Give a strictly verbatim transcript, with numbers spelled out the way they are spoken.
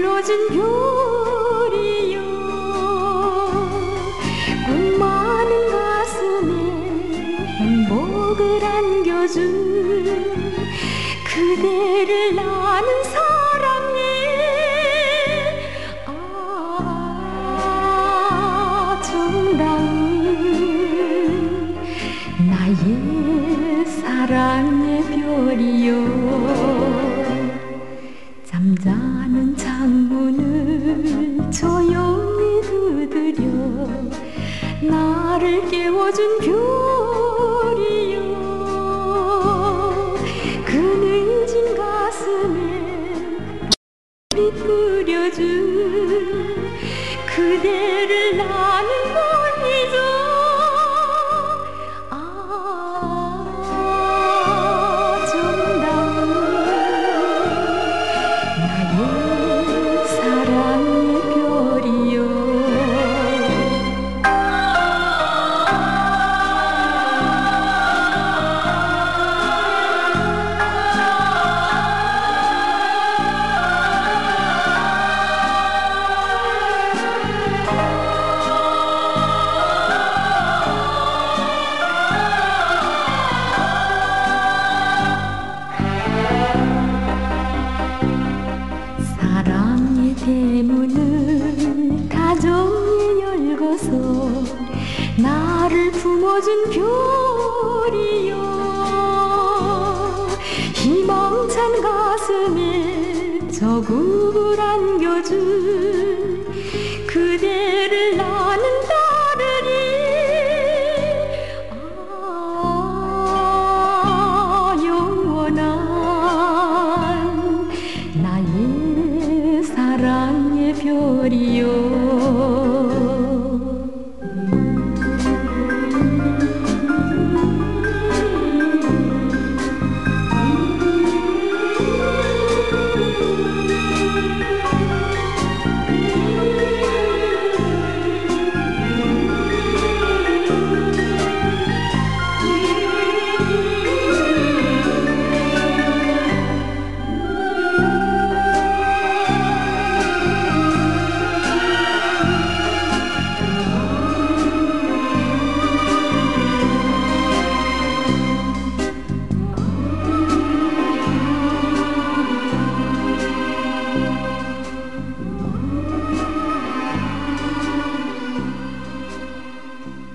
불러준 별이여 꿈 많은 가슴에 행복을 안겨준 그대를 나는 사랑해. 아 정다운 나의 사랑의 별이여 잠자는 창문을 조용히 두드려 나를 깨워준 별이여 그 늦은 가슴에 빛 뿌려준 그대를 나는 못 잊어. 아 정다운 나의 사랑의 별이여 사랑의 대문을 다정히 열고서 나를 품어준 별이여 희망찬 가슴에 저국을 안겨준 그대를 나는 따르리. 아 영원한 나의 사랑의 별이여